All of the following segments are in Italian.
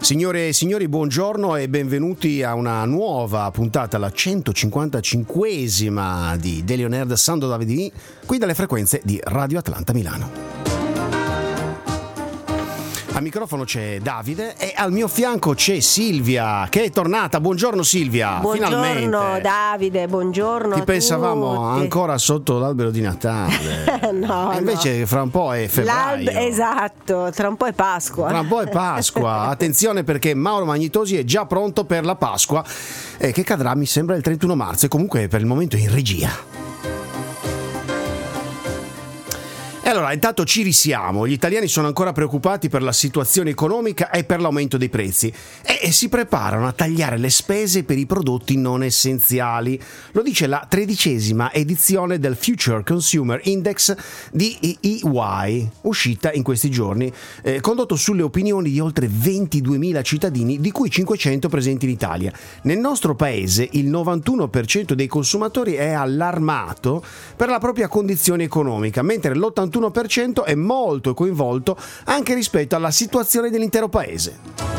Signore e signori, buongiorno e benvenuti a una nuova puntata, la 155esima di Daily On Air Sound of AVD, qui dalle frequenze di Radio Atlanta Milano. Al microfono c'è Davide e al mio fianco c'è Silvia, che è tornata. Buongiorno Silvia, buongiorno, finalmente. Davide, buongiorno. Ti a pensavamo tutti. Ancora sotto l'albero di Natale. No, e invece fra un po' è febbraio. Esatto, tra un po' è Pasqua. Tra un po' è Pasqua. Attenzione, perché Mauro Magnitosi è già pronto per la Pasqua, che cadrà, mi sembra, il 31 marzo e comunque per il momento è in regia. E allora, intanto ci risiamo. Gli italiani sono ancora preoccupati per la situazione economica e per l'aumento dei prezzi e si preparano a tagliare le spese per i prodotti non essenziali. Lo dice la 13ª edizione del Future Consumer Index di EY, uscita in questi giorni, condotto sulle opinioni di oltre 22.000 cittadini, di cui 500 presenti in Italia. Nel nostro paese il 91% dei consumatori è allarmato per la propria condizione economica, mentre l'81% è molto coinvolto anche rispetto alla situazione dell'intero paese.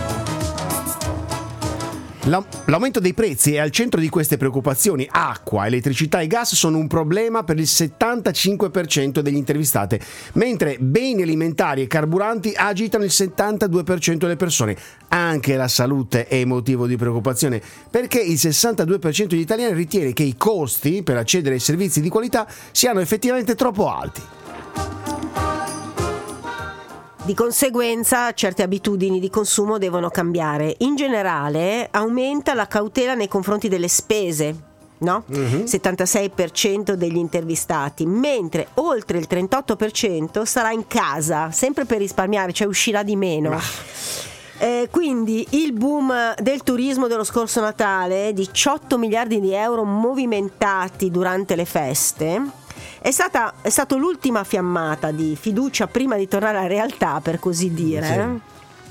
L'aumento dei prezzi è al centro di queste preoccupazioni. Acqua, elettricità e gas sono un problema per il 75% degli intervistati, mentre beni alimentari e carburanti agitano il 72% delle persone. Anche la salute è motivo di preoccupazione, perché il 62% degli italiani ritiene che i costi per accedere ai servizi di qualità siano effettivamente troppo alti. Di conseguenza, certe abitudini di consumo devono cambiare. In generale, aumenta la cautela nei confronti delle spese, no? 76% degli intervistati, mentre oltre il 38% sarà in casa, sempre per risparmiare, cioè uscirà di meno. Quindi il boom del turismo dello scorso Natale, 18 miliardi di euro movimentati durante le feste, è stato l'ultima fiammata di fiducia prima di tornare alla realtà, per così dire.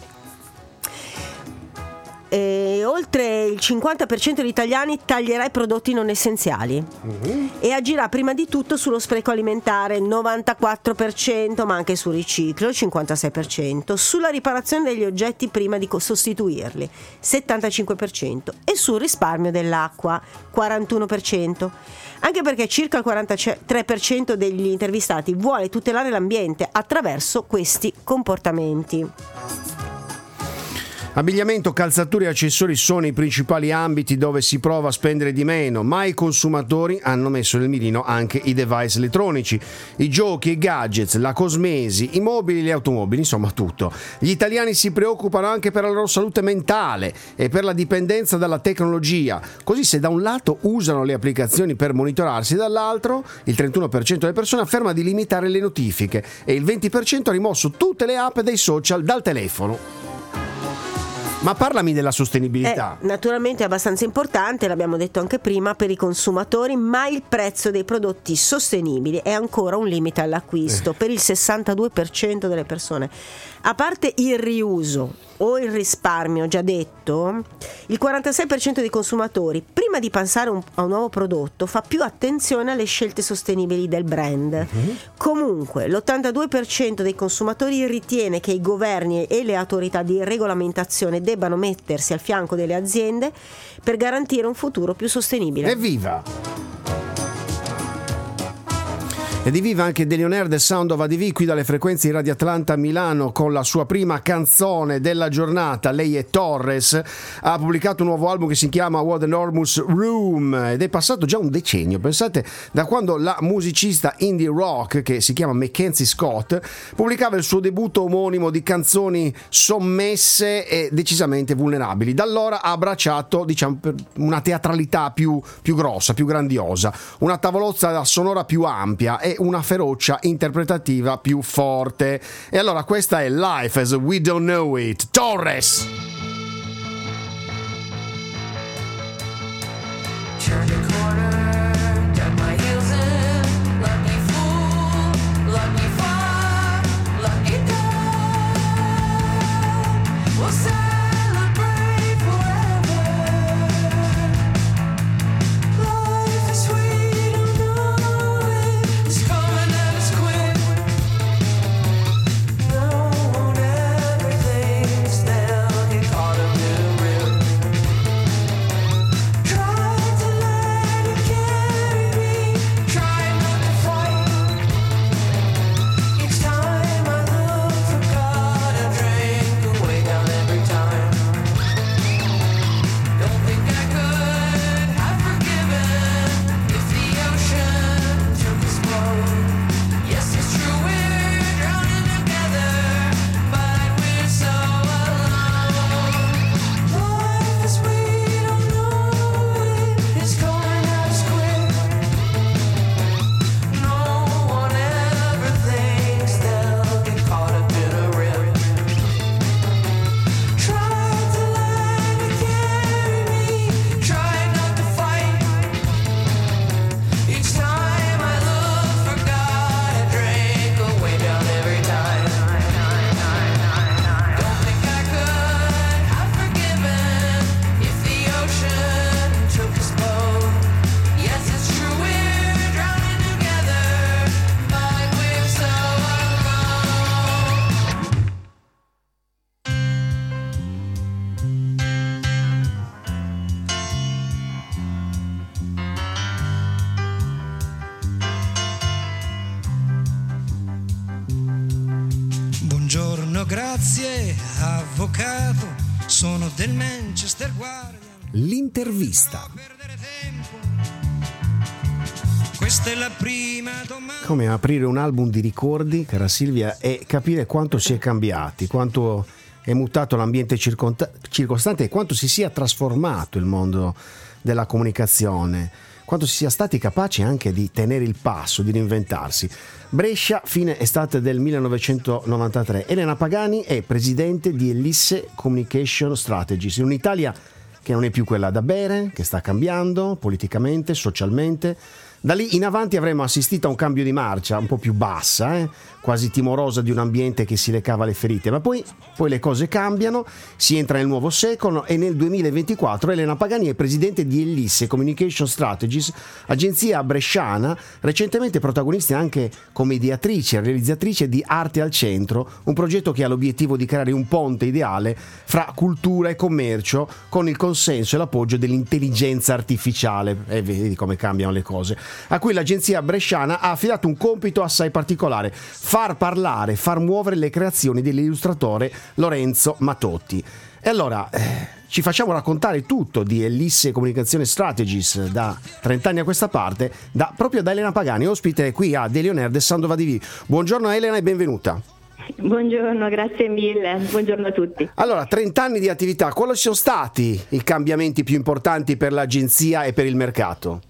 Sì. Oltre il 50% degli italiani taglierà i prodotti non essenziali e agirà prima di tutto sullo spreco alimentare, 94%, ma anche sul riciclo, il 56%, sulla riparazione degli oggetti prima di sostituirli, 75%, e sul risparmio dell'acqua, 41%. Anche perché circa il 43% degli intervistati vuole tutelare l'ambiente attraverso questi comportamenti. Abbigliamento, calzature e accessori sono i principali ambiti dove si prova a spendere di meno, ma i consumatori hanno messo nel mirino anche i device elettronici, i giochi, i gadgets, la cosmesi, i mobili e le automobili, insomma tutto. Gli italiani si preoccupano anche per la loro salute mentale e per la dipendenza dalla tecnologia. Così, se da un lato usano le applicazioni per monitorarsi, dall'altro il 31% delle persone afferma di limitare le notifiche e il 20% ha rimosso tutte le app dei social dal telefono. Ma parlami della sostenibilità. Naturalmente è abbastanza importante, l'abbiamo detto anche prima, per i consumatori, ma il prezzo dei prodotti sostenibili è ancora un limite all'acquisto per il 62% delle persone. A parte il riuso o il risparmio già detto, il 46% dei consumatori, prima di pensare a un nuovo prodotto, fa più attenzione alle scelte sostenibili del brand. Comunque l'82% dei consumatori ritiene che i governi e le autorità di regolamentazione debbano mettersi al fianco delle aziende per garantire un futuro più sostenibile. Evviva! Ed evviva anche Daily On Air The Sound of ADV, qui dalle frequenze di Radio Atlanta Milano, con la sua prima canzone della giornata. Lei è Torres, ha pubblicato un nuovo album che si chiama What Enormous Room ed è passato già un decennio, pensate, da quando la musicista indie rock, che si chiama Mackenzie Scott, pubblicava il suo debutto omonimo di canzoni sommesse e decisamente vulnerabili. Da allora ha abbracciato, diciamo, una teatralità più grossa, più grandiosa, una tavolozza sonora più ampia e una ferocia interpretativa più forte. E allora questa è Life as We Don't Know It, Torres. Turn the corner, dug my heels in, lucky fool, lucky fuck, lucky dog. We'll celebrate forever. Life is sweet, don't know it. It's coming at us quick. No one ever thinks they'll get caught. Grazie, avvocato, sono del Manchester Guardian. L'intervista. Perdere tempo. Questa è la prima domanda. Come aprire un album di ricordi, cara Silvia, e capire quanto si è cambiati, quanto è mutato l'ambiente circostante e quanto si sia trasformato il mondo della comunicazione, quanto si sia stati capaci anche di tenere il passo, di reinventarsi. Brescia, fine estate del 1993. Elena Pagani è presidente di Ellisse Communication Strategies, in un'Italia che non è più quella da bere, che sta cambiando politicamente, socialmente. Da lì in avanti avremmo assistito a un cambio di marcia un po' più bassa, quasi timorosa di un ambiente che si recava le ferite, ma poi le cose cambiano, si entra nel nuovo secolo e nel 2024 Elena Pagani è presidente di Ellisse Communication Strategies, agenzia bresciana, recentemente protagonista anche come ideatrice e realizzatrice di Arte al Centro, un progetto che ha l'obiettivo di creare un ponte ideale fra cultura e commercio con il consenso e l'appoggio dell'intelligenza artificiale, e vedi come cambiano le cose, a cui l'agenzia bresciana ha affidato un compito assai particolare: far parlare, far muovere le creazioni dell'illustratore Lorenzo Matotti. E allora ci facciamo raccontare tutto di Ellisse Communicazione Strategies da 30 anni a questa parte, proprio da Elena Pagani, ospite qui a Daily On Air del Sound of ADV. Buongiorno Elena e benvenuta. Buongiorno, grazie mille, buongiorno a tutti. Allora, 30 anni di attività, quali sono stati i cambiamenti più importanti per l'agenzia e per il mercato?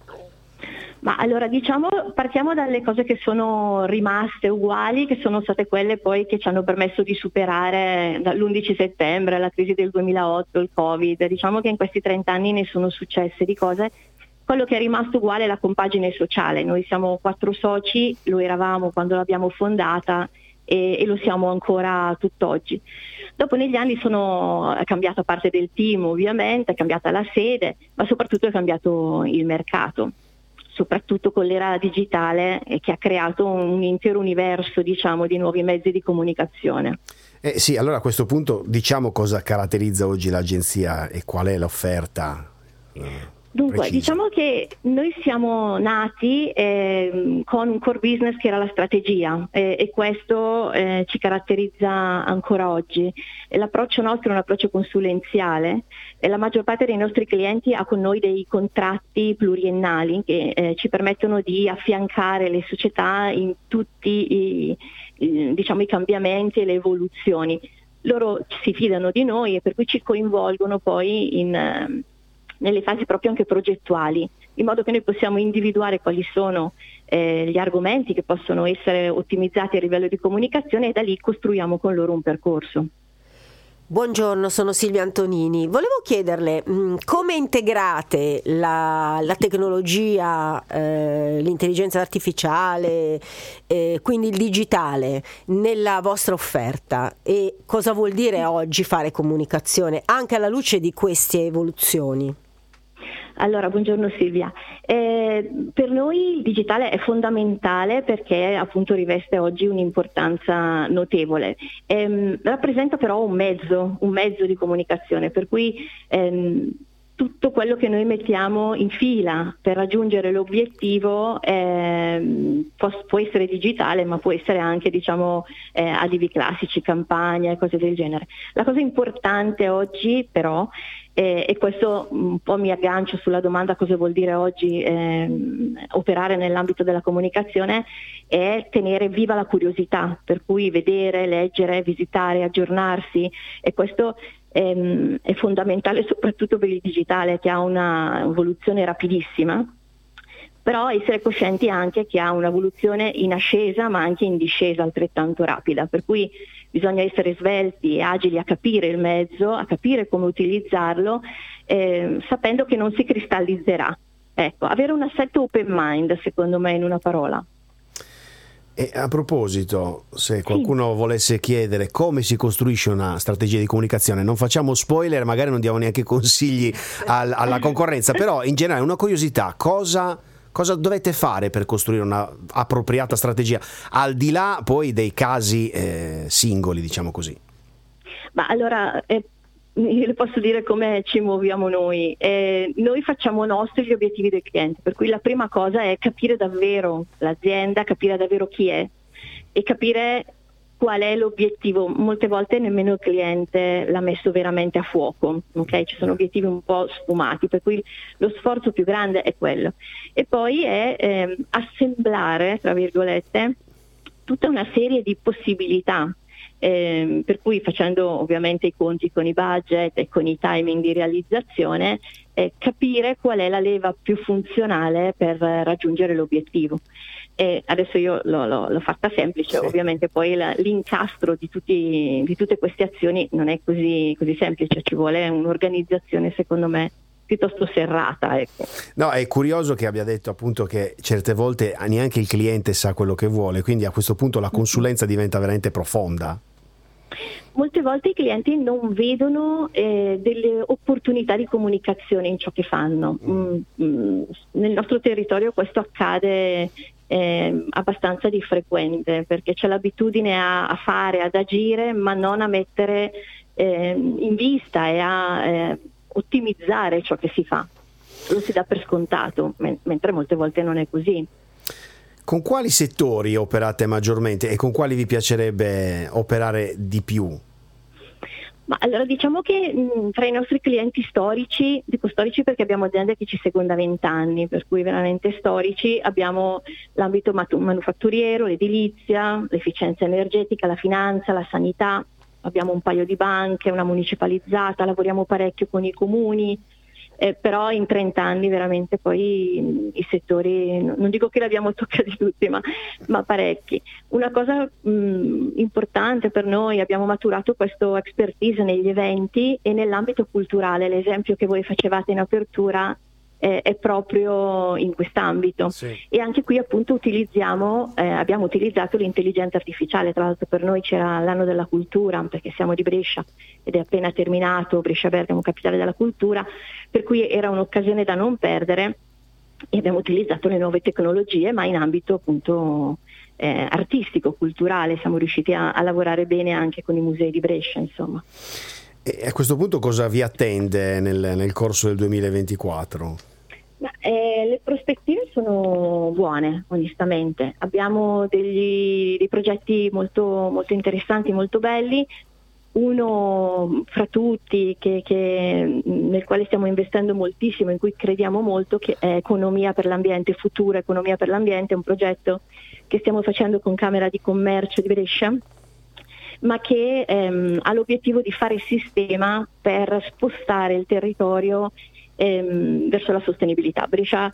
Ma allora partiamo dalle cose che sono rimaste uguali, che sono state quelle poi che ci hanno permesso di superare dall'11 settembre, la crisi del 2008, il Covid. Diciamo che in questi 30 anni ne sono successe di cose. Quello che è rimasto uguale è la compagine sociale. Noi siamo 4 soci, lo eravamo quando l'abbiamo fondata e lo siamo ancora tutt'oggi. Dopo negli anni è cambiata parte del team, ovviamente, è cambiata la sede, ma soprattutto è cambiato il mercato, soprattutto con l'era digitale che ha creato un intero universo, diciamo, di nuovi mezzi di comunicazione. Sì, allora a questo punto diciamo cosa caratterizza oggi l'agenzia e qual è l'offerta. Dunque, precisa. diciamo che noi siamo nati con un core business che era la strategia e questo ci caratterizza ancora oggi. L'approccio nostro è un approccio consulenziale e la maggior parte dei nostri clienti ha con noi dei contratti pluriennali che ci permettono di affiancare le società in tutti i cambiamenti e le evoluzioni. Loro si fidano di noi e per cui ci coinvolgono poi nelle fasi proprio anche progettuali, in modo che noi possiamo individuare quali sono gli argomenti che possono essere ottimizzati a livello di comunicazione e da lì costruiamo con loro un percorso. Buongiorno, sono Silvia Antonini. Volevo chiederle come integrate la tecnologia, l'intelligenza artificiale, quindi il digitale nella vostra offerta e cosa vuol dire oggi fare comunicazione anche alla luce di queste evoluzioni? Allora, buongiorno Silvia. Per noi il digitale è fondamentale perché appunto riveste oggi un'importanza notevole. Rappresenta però un mezzo di comunicazione, per cui tutto quello che noi mettiamo in fila per raggiungere l'obiettivo può essere digitale, ma può essere anche addivi classici, campagne, cose del genere. La cosa importante oggi però, e questo un po' mi aggancio sulla domanda cosa vuol dire oggi operare nell'ambito della comunicazione, è tenere viva la curiosità, per cui vedere, leggere, visitare, aggiornarsi, e questo è fondamentale soprattutto per il digitale che ha una evoluzione rapidissima, però essere coscienti anche che ha un'evoluzione in ascesa ma anche in discesa altrettanto rapida, per cui bisogna essere svelti e agili a capire il mezzo, a capire come utilizzarlo, sapendo che non si cristallizzerà. Ecco, avere un assetto open mind, secondo me, in una parola. E a proposito, se qualcuno volesse chiedere come si costruisce una strategia di comunicazione, non facciamo spoiler, magari non diamo neanche consigli alla concorrenza, però in generale una curiosità: cosa dovete fare per costruire una appropriata strategia, al di là poi dei casi singoli, diciamo così? Ma allora, io le posso dire come ci muoviamo noi. Noi facciamo nostri gli obiettivi del cliente, per cui la prima cosa è capire davvero l'azienda, capire davvero chi è e capire qual è l'obiettivo. Molte volte nemmeno il cliente l'ha messo veramente a fuoco, ok? Ci sono obiettivi un po' sfumati, per cui lo sforzo più grande è quello. E poi è assemblare, tra virgolette, tutta una serie di possibilità. Per cui, facendo ovviamente i conti con i budget e con i timing di realizzazione, capire qual è la leva più funzionale per raggiungere l'obiettivo. Adesso io l'ho fatta semplice, sì. Ovviamente poi l'incastro di tutte queste azioni non è così semplice, ci vuole un'organizzazione, secondo me, piuttosto serrata, ecco. No, è curioso che abbia detto appunto che certe volte neanche il cliente sa quello che vuole, quindi a questo punto la consulenza diventa veramente profonda. Molte volte i clienti non vedono delle opportunità di comunicazione in ciò che fanno. Nel nostro territorio questo accade abbastanza di frequente, perché c'è l'abitudine a fare, ad agire, ma non a mettere in vista e a ottimizzare ciò che si fa. Lo si dà per scontato, mentre molte volte non è così. Con quali settori operate maggiormente e con quali vi piacerebbe operare di più? Ma allora diciamo che tra i nostri clienti storici, dico storici perché abbiamo aziende che ci seguono da 20 anni, per cui veramente storici, abbiamo l'ambito manufatturiero, l'edilizia, l'efficienza energetica, la finanza, la sanità, abbiamo un paio di banche, una municipalizzata, lavoriamo parecchio con i comuni, però in 30 anni veramente poi i settori, non dico che li abbiamo toccati tutti, ma parecchi. Una cosa importante per noi, abbiamo maturato questo expertise negli eventi e nell'ambito culturale. L'esempio che voi facevate in apertura è proprio in quest'ambito, sì. E anche qui appunto abbiamo utilizzato l'intelligenza artificiale. Tra l'altro per noi c'era l'anno della cultura, perché siamo di Brescia ed è appena terminato Brescia Bergamo capitale della cultura, per cui era un'occasione da non perdere e abbiamo utilizzato le nuove tecnologie, ma in ambito appunto artistico, culturale. Siamo riusciti a lavorare bene anche con i musei di Brescia, insomma. E a questo punto cosa vi attende nel corso del 2024? Le prospettive sono buone, onestamente. Abbiamo dei progetti molto, molto interessanti, molto belli. Uno fra tutti nel quale stiamo investendo moltissimo, in cui crediamo molto, che è Economia per l'ambiente, Futura Economia per l'ambiente, è un progetto che stiamo facendo con Camera di Commercio di Brescia, ma che ha l'obiettivo di fare sistema per spostare il territorio verso la sostenibilità. Brescia,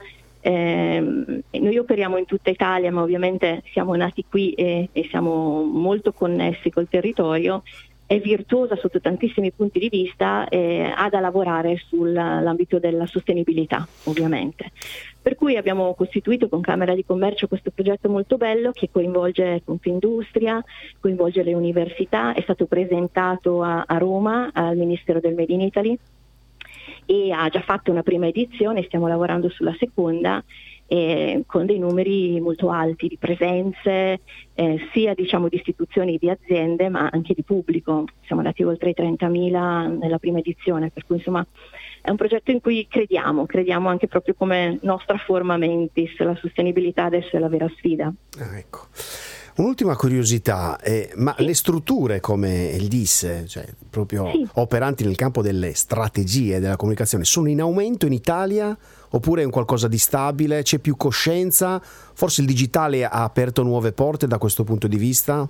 noi operiamo in tutta Italia, ma ovviamente siamo nati qui e siamo molto connessi col territorio, è virtuosa sotto tantissimi punti di vista e ha da lavorare sull'ambito della sostenibilità, ovviamente. Per cui abbiamo costituito con Camera di Commercio questo progetto molto bello che coinvolge Confindustria, coinvolge le università, è stato presentato a Roma al Ministero del Made in Italy e ha già fatto una prima edizione, stiamo lavorando sulla seconda, con dei numeri molto alti di presenze, sia diciamo di istituzioni, di aziende, ma anche di pubblico. Siamo andati oltre i 30.000 nella prima edizione, per cui insomma è un progetto in cui crediamo anche proprio come nostra forma mentis. La sostenibilità adesso è la vera sfida. Ecco. Un'ultima curiosità, ma le strutture come il DIS, cioè proprio operanti nel campo delle strategie della comunicazione, sono in aumento in Italia oppure è un qualcosa di stabile? C'è più coscienza? Forse il digitale ha aperto nuove porte da questo punto di vista?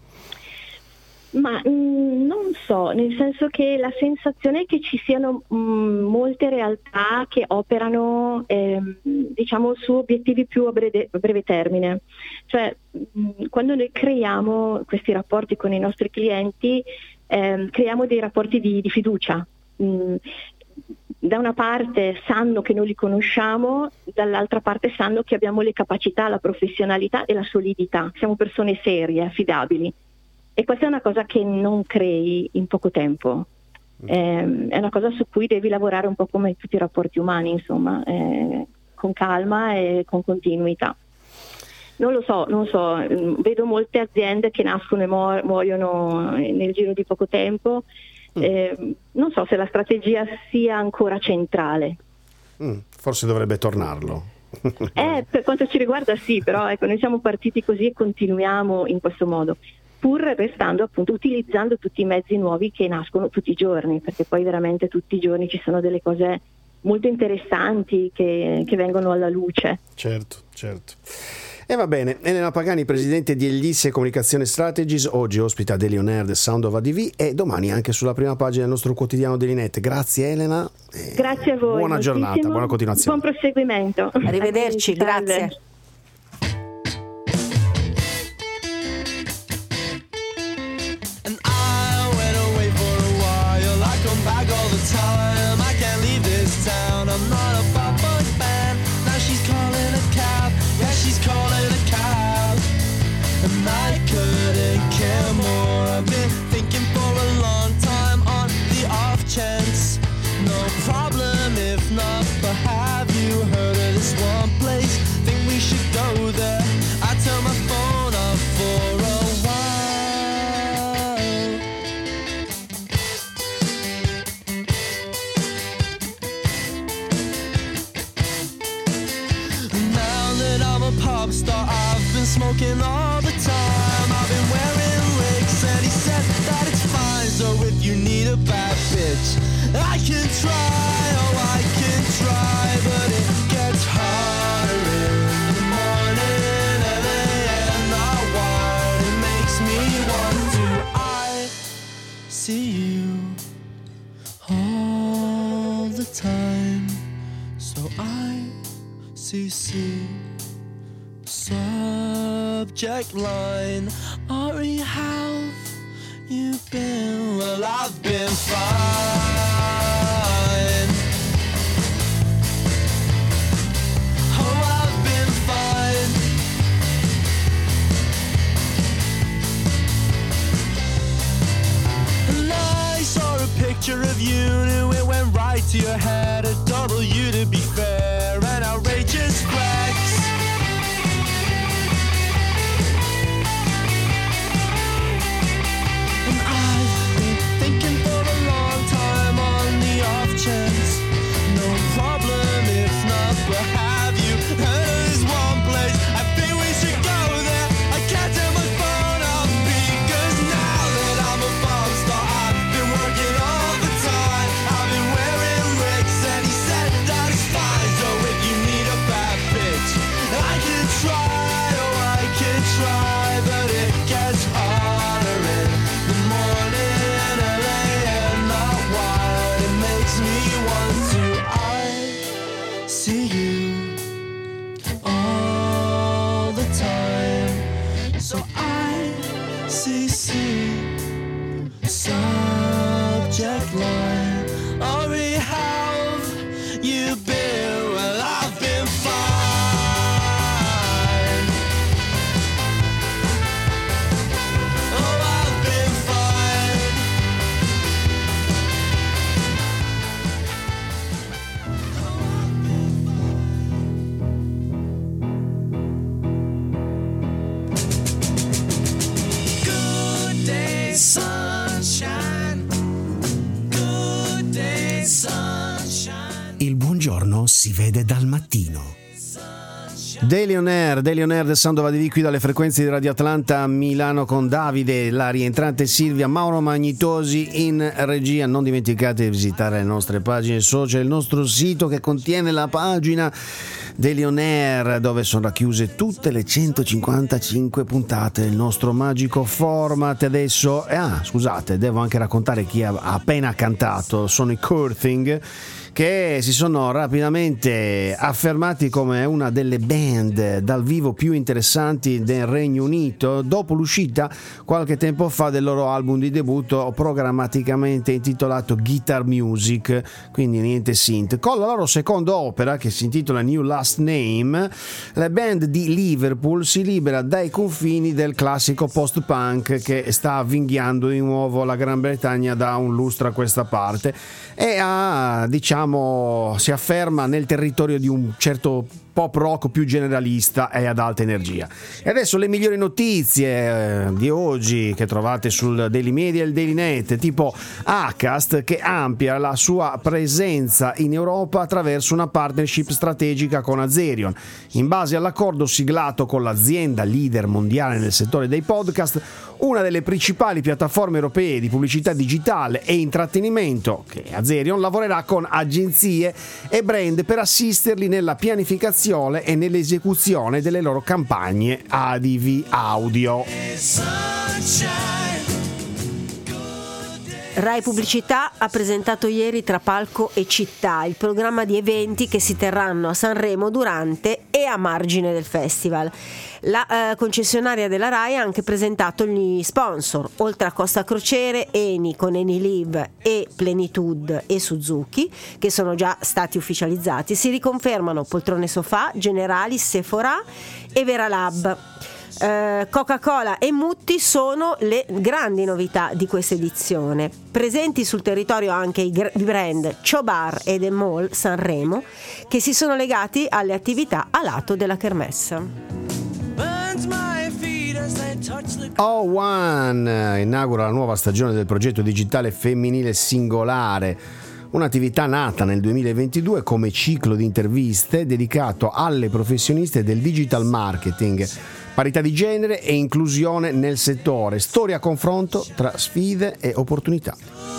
Ma non so, nel senso che la sensazione è che ci siano molte realtà che operano diciamo su obiettivi più a breve termine. Cioè quando noi creiamo questi rapporti con i nostri clienti creiamo dei rapporti di fiducia. Da una parte sanno che noi li conosciamo, dall'altra parte sanno che abbiamo le capacità, la professionalità e la solidità. Siamo persone serie, affidabili. E questa è una cosa che non crei in poco tempo, è una cosa su cui devi lavorare un po' come tutti i rapporti umani, insomma, con calma e con continuità. Non so, vedo molte aziende che nascono e muoiono nel giro di poco tempo, non so se la strategia sia ancora centrale. Forse dovrebbe tornarlo. Per quanto ci riguarda sì, però ecco, noi siamo partiti così e continuiamo in questo modo. pur restando appunto, utilizzando tutti i mezzi nuovi che nascono tutti i giorni, perché poi veramente tutti i giorni ci sono delle cose molto interessanti che vengono alla luce. Certo. E va bene, Elena Pagani, presidente di Elisse Communication Strategies, oggi ospita Daily On Air The Sound of ADV e domani anche sulla prima pagina del nostro quotidiano Delinet. Grazie Elena. Grazie a voi. Buona giornata, buona continuazione. Buon proseguimento. Arrivederci, grazie. Salve. And I went away for a while. I come back all the time. I can't leave this town. I'm not a pop punk fan. Now she's calling a cab. Yeah, she's calling a cab. And I couldn't care more. I've been thinking for a long time on the off chance. No problem if not, but have you heard of this one place? Think we should go there. I turn my phone off for a while. Now that I'm a pop star, I've been smoking all the time. I've been wearing wigs and he said that it's fine. So if you need a bad bitch, I can try, oh I can try. But it gets harder in the morning and then not wide. It makes me want to. I see you all the time. So I see subject line. Ari, how you been? Well, I've been fine. Oh, I've been fine. And I saw a picture of you, knew it went right to your head. A W to be fair, and outrageous flex. And I've been thinking for a long time on the off chance. No problem if not, but have you heard of this one place? I think we should go there. I can't turn my phone off because now that I'm a pop star, I've been working all the time. I've been wearing wigs and he said that it's fine. So if you need a bad bitch, I can try, oh I can try, but it gets harder in the morning and late and not wide. It makes me want to. I see you all the time. So I see subject line. Ari, how have you been? Well, I've been fine. Oh, I've been fine. Good day, sunshine. Good day, sunshine. Il buongiorno si vede dal mattino. Daily On Air The Sound of ADV qui dalle frequenze di Radio Atlanta a Milano con Davide, la rientrante Silvia, Mauro Magnitosi in regia. Non dimenticate di visitare le nostre pagine social, il nostro sito che contiene la pagina Daily On Air dove sono racchiuse tutte le 155 puntate del nostro magico format. Adesso, scusate, devo anche raccontare chi ha appena cantato. Sono i Curthing, che si sono rapidamente affermati come una delle band dal vivo più interessanti del Regno Unito dopo l'uscita qualche tempo fa del loro album di debutto programmaticamente intitolato Guitar Music, quindi niente synth. Con la loro seconda opera, che si intitola New Last Name, la band di Liverpool si libera dai confini del classico post-punk che sta avvinghiando di nuovo la Gran Bretagna da un lustro a questa parte e ha, diciamo, diciamo si afferma nel territorio di un certo pop rock più generalista e ad alta energia. E adesso le migliori notizie di oggi che trovate sul Daily Media e il Daily Net, tipo Acast che amplia la sua presenza in Europa attraverso una partnership strategica con Azerion. In base all'accordo siglato con l'azienda leader mondiale nel settore dei podcast, una delle principali piattaforme europee di pubblicità digitale e intrattenimento, che Azerion lavorerà con agenzie e brand per assisterli nella pianificazione e nell'esecuzione delle loro campagne ADV audio. Rai Pubblicità ha presentato ieri Tra palco e città, il programma di eventi che si terranno a Sanremo durante e a margine del festival. La concessionaria della Rai ha anche presentato gli sponsor, oltre a Costa Crociere, Eni con Eni Live e Plenitude e Suzuki, che sono già stati ufficializzati. Si riconfermano Poltrone Sofà, Generali, Sephora e Veralab. Coca-Cola e Mutti sono le grandi novità di questa edizione. Presenti sul territorio anche i brand Chobar e The Mall Sanremo, che si sono legati alle attività a lato della kermesse. O1 inaugura la nuova stagione del progetto digitale femminile Singolare, un'attività nata nel 2022 come ciclo di interviste dedicato alle professioniste del digital marketing, parità di genere e inclusione nel settore, storia a confronto tra sfide e opportunità.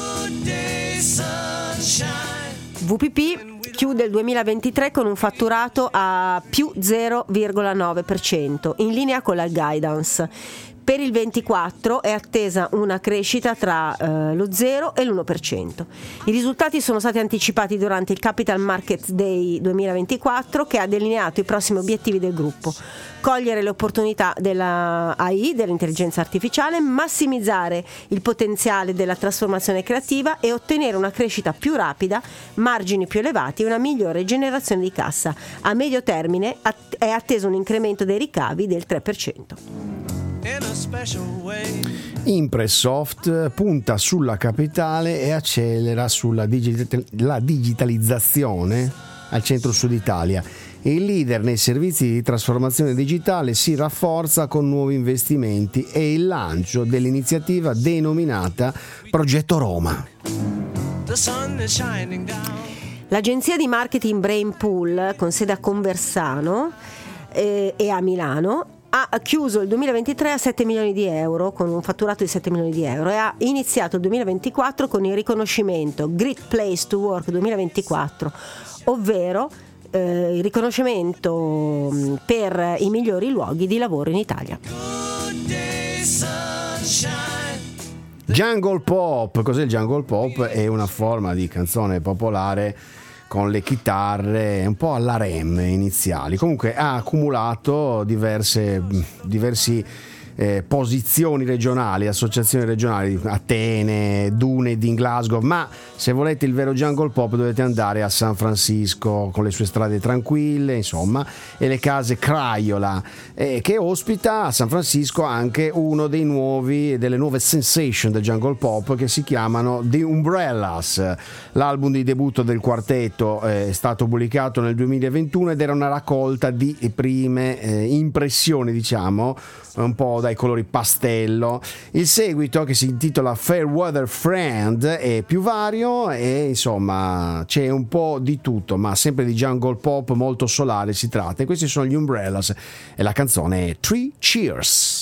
VPP chiude il 2023 con un fatturato a più 0,9%, in linea con la guidance. Per il 24 è attesa una crescita tra lo 0 e l'1%. I risultati sono stati anticipati durante il Capital Markets Day 2024, che ha delineato i prossimi obiettivi del gruppo: cogliere le opportunità della AI, dell'intelligenza artificiale, massimizzare il potenziale della trasformazione creativa e ottenere una crescita più rapida, margini più elevati e una migliore generazione di cassa. A medio termine è atteso un incremento dei ricavi del 3%. Impressoft punta sulla capitale e accelera sulla la digitalizzazione al centro-sud Italia. Il leader nei servizi di trasformazione digitale si rafforza con nuovi investimenti e il lancio dell'iniziativa denominata Progetto Roma. L'agenzia di marketing Brainpool, con sede a Conversano e a Milano, ha chiuso il 2023 a 7 milioni di euro, con un fatturato di 7 milioni di euro, e ha iniziato il 2024 con il riconoscimento Great Place to Work 2024, ovvero il riconoscimento per i migliori luoghi di lavoro in Italia. Jungle Pop, cos'è il Jungle Pop? È una forma di canzone popolare con le chitarre un po' alla Rem iniziali. Comunque ha accumulato diversi posizioni regionali, associazioni regionali, Atene, Dunedin, di Glasgow, ma se volete il vero jungle pop dovete andare a San Francisco con le sue strade tranquille, insomma, e le case Craiola, che ospita a San Francisco anche uno delle nuove sensation del jungle pop che si chiamano The Umbrellas. L'album di debutto del quartetto è stato pubblicato nel 2021 ed era una raccolta di prime impressioni, diciamo, un po' dai colori pastello. Il seguito, che si intitola Fairweather Friend, è più vario e insomma c'è un po' di tutto, ma sempre di jungle pop molto solare si tratta, e questi sono gli Umbrellas e la canzone è Three Cheers.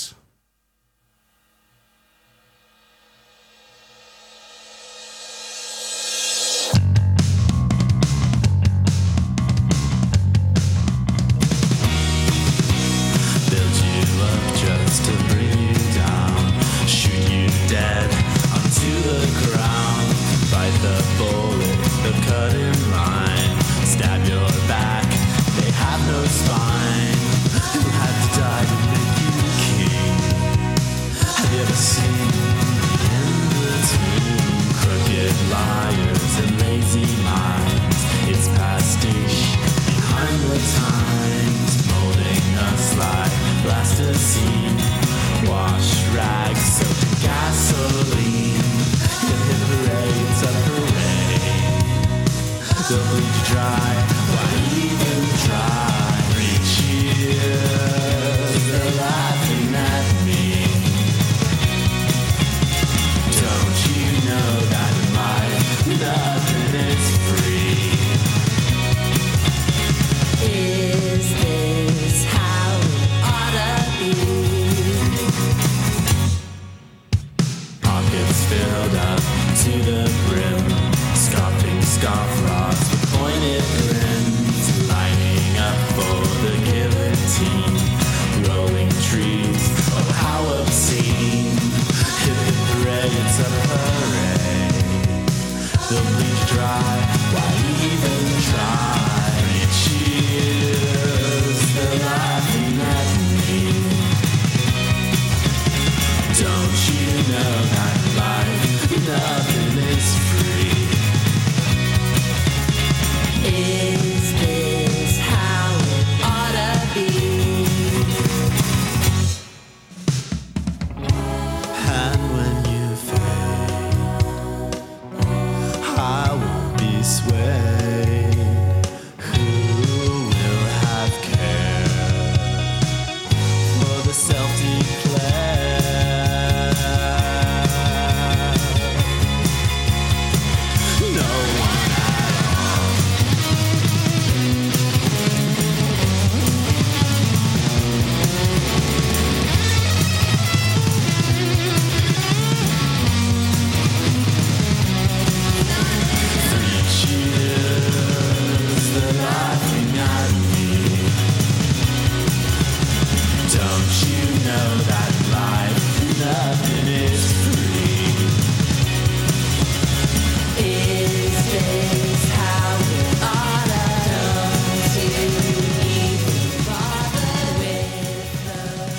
The raffinati. Don't you know that life, nothing is free? Is this how we ought to? Don't you even bother with us?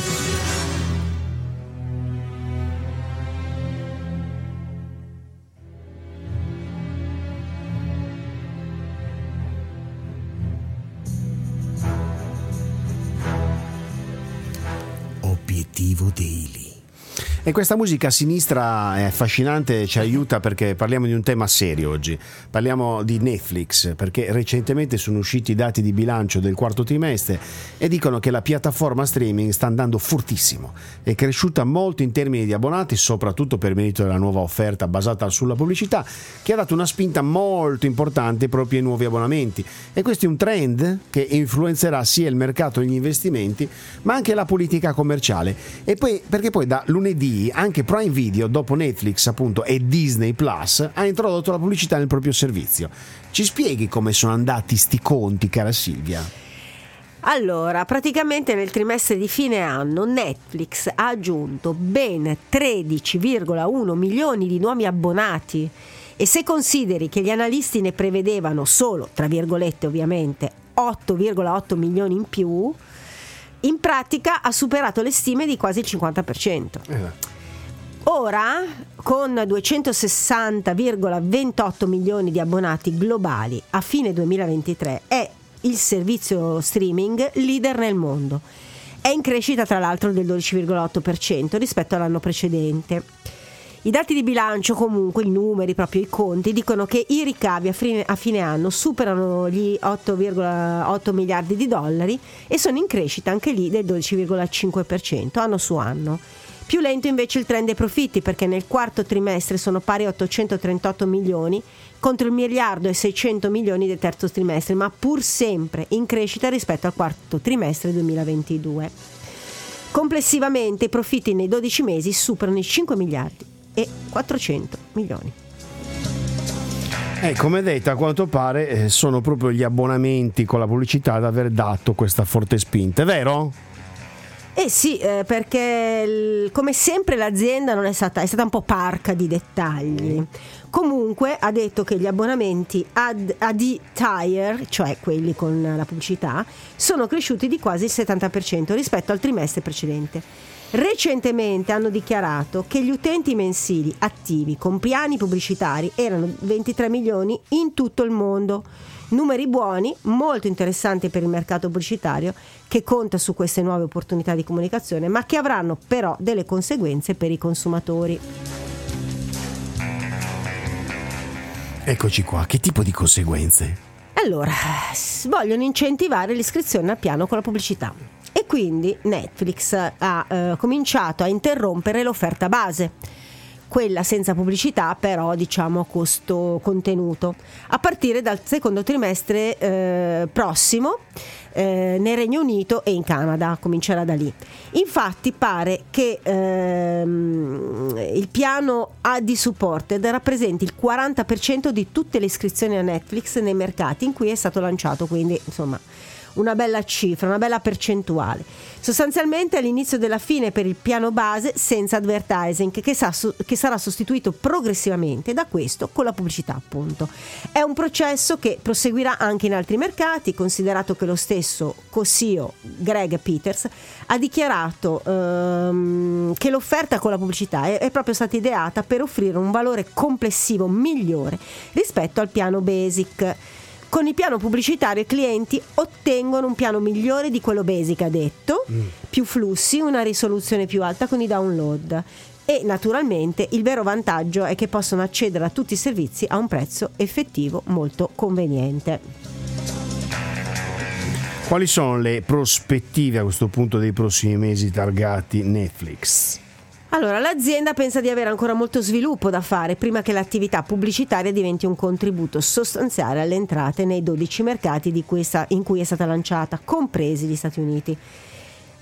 Obiettivo Daily. E questa musica a sinistra è affascinante, ci aiuta perché parliamo di un tema serio oggi. Parliamo di Netflix, perché recentemente sono usciti i dati di bilancio del quarto trimestre e dicono che la piattaforma streaming sta andando fortissimo. È cresciuta molto in termini di abbonati, soprattutto per merito della nuova offerta basata sulla pubblicità, che ha dato una spinta molto importante proprio ai nuovi abbonamenti. E questo è un trend che influenzerà sia il mercato degli investimenti, ma anche la politica commerciale. E poi, perché poi da lunedì anche Prime Video, dopo Netflix appunto e Disney Plus, ha introdotto la pubblicità nel proprio servizio. Ci spieghi come sono andati sti conti, cara Silvia? Allora, praticamente nel trimestre di fine anno Netflix ha aggiunto ben 13,1 milioni di nuovi abbonati, e se consideri che gli analisti ne prevedevano solo, tra virgolette ovviamente, 8,8 milioni in più, in pratica ha superato le stime di quasi il 50%. Ora, con 260,28 milioni di abbonati globali a fine 2023, è il servizio streaming leader nel mondo. È in crescita tra l'altro del 12,8% rispetto all'anno precedente. I dati di bilancio, comunque i numeri, proprio i conti, dicono che i ricavi a fine anno superano gli 8,8 miliardi di dollari e sono in crescita anche lì del 12,5% anno su anno. Più lento invece il trend dei profitti, perché nel quarto trimestre sono pari a 838 milioni contro il 1,6 miliardi del terzo trimestre, ma pur sempre in crescita rispetto al quarto trimestre 2022. Complessivamente i profitti nei 12 mesi superano i 5 miliardi e 400 milioni. Come detto, a quanto pare sono proprio gli abbonamenti con la pubblicità ad aver dato questa forte spinta, è vero? Sì, perché come sempre l'azienda è stata un po' parca di dettagli. Comunque ha detto che gli abbonamenti ad Tire, cioè quelli con la pubblicità, sono cresciuti di quasi il 70% rispetto al trimestre precedente. Recentemente hanno dichiarato che gli utenti mensili attivi con piani pubblicitari erano 23 milioni in tutto il mondo. Numeri buoni, molto interessanti per il mercato pubblicitario, che conta su queste nuove opportunità di comunicazione, ma che avranno però delle conseguenze per i consumatori. Eccoci qua, che tipo di conseguenze? Allora, vogliono incentivare l'iscrizione al piano con la pubblicità. E quindi Netflix ha cominciato a interrompere l'offerta base, quella senza pubblicità però diciamo a costo contenuto, a partire dal secondo trimestre prossimo nel Regno Unito e in Canada, comincerà da lì. Infatti pare che il piano AD Supported rappresenti il 40% di tutte le iscrizioni a Netflix nei mercati in cui è stato lanciato, quindi insomma una bella cifra, una bella percentuale. Sostanzialmente all'inizio della fine per il piano base senza advertising, che sarà sostituito progressivamente da questo con la pubblicità, appunto. È un processo che proseguirà anche in altri mercati, considerato che lo stesso co-CEO Greg Peters ha dichiarato che l'offerta con la pubblicità è proprio stata ideata per offrire un valore complessivo migliore rispetto al piano basic. Con il piano pubblicitario i clienti ottengono un piano migliore di quello basic, ha detto, più flussi, una risoluzione più alta con i download e naturalmente il vero vantaggio è che possono accedere a tutti i servizi a un prezzo effettivo molto conveniente. Quali sono le prospettive a questo punto dei prossimi mesi targati Netflix? Allora, l'azienda pensa di avere ancora molto sviluppo da fare prima che l'attività pubblicitaria diventi un contributo sostanziale alle entrate nei 12 mercati in cui è stata lanciata, compresi gli Stati Uniti.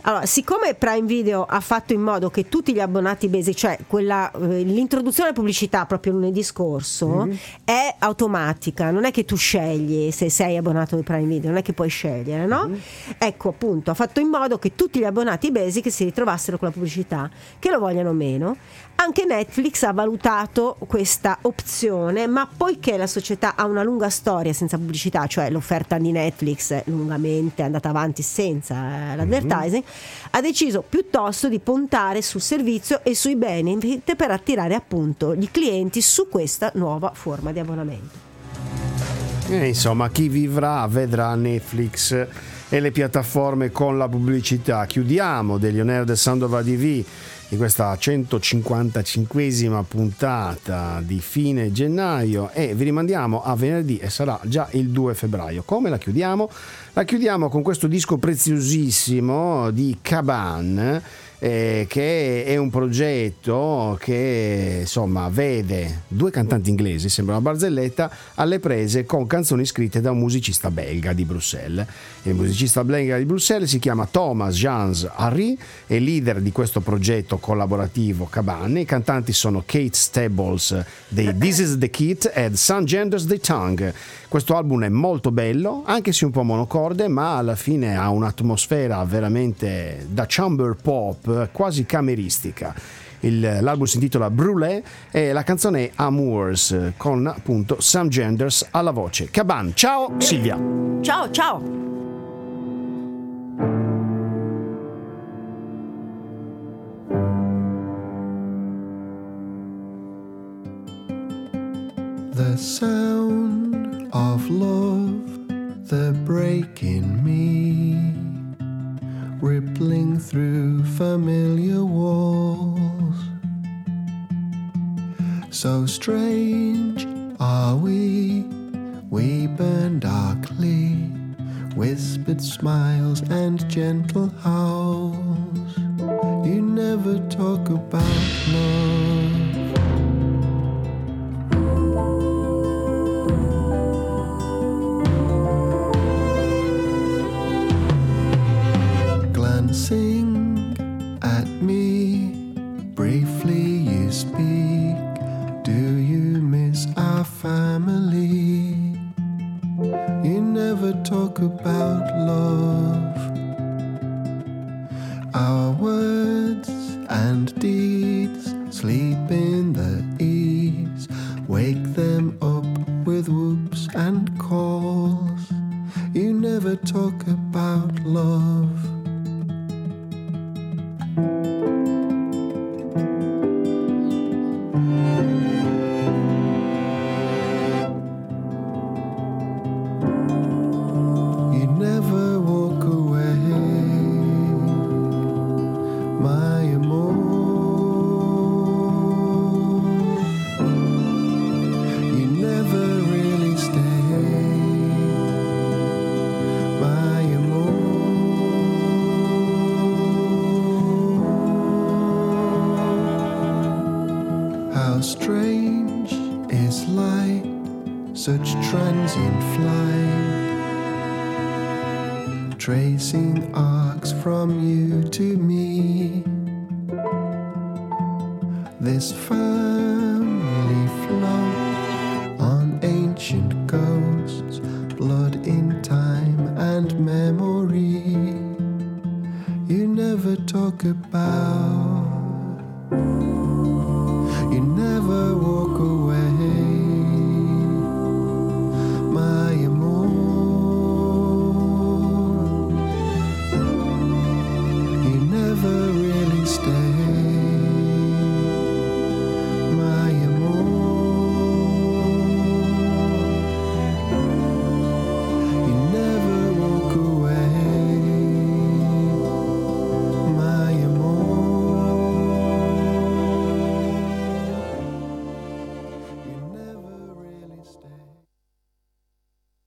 Allora, siccome Prime Video ha fatto in modo che tutti gli abbonati basic, cioè l'introduzione alla pubblicità proprio lunedì scorso, è automatica, non è che tu scegli se sei abbonato di Prime Video, non è che puoi scegliere, no? Ecco, appunto, ha fatto in modo che tutti gli abbonati basic si ritrovassero con la pubblicità, che lo vogliano o meno. Anche Netflix ha valutato questa opzione, ma poiché la società ha una lunga storia senza pubblicità, cioè l'offerta di Netflix è lungamente andata avanti senza l'advertising, ha deciso piuttosto di puntare sul servizio e sui benefit per attirare appunto gli clienti su questa nuova forma di abbonamento. Insomma, chi vivrà vedrà Netflix e le piattaforme con la pubblicità. Chiudiamo degli On Air del Sandoval TV di questa 155esima puntata di fine gennaio e vi rimandiamo a venerdì e sarà già il 2 febbraio. Come la chiudiamo? La chiudiamo con questo disco preziosissimo di Caban, che è un progetto che insomma vede due cantanti inglesi, sembra una barzelletta, alle prese con canzoni scritte da un musicista belga di Bruxelles. Il musicista belga di Bruxelles si chiama Thomas Jans Harry, è leader di questo progetto collaborativo Caban. I cantanti sono Kate Stables dei This Is The Kit e Some Genders The Tongue. Questo album è molto bello, anche se un po' monocorde, ma alla fine ha un'atmosfera veramente da chamber pop, quasi cameristica. L'album si intitola Brûlé e la canzone è Amours, con appunto Some Genders alla voce. Caban, ciao Silvia. Ciao, ciao. The sound of love, the break in me, rippling through familiar walls. So strange are we burn darkly, whispered smiles and gentle howls. You never talk about love. Glancing at me, briefly you speak. Do you miss our family? You never talk about love. Our words and deeds sleep in the ease. Wake them up with whoops and calls. You never talk about love. Such transient flight, tracing arcs from you to me. This family floats on ancient ghosts, blood in time and memory. You never talk about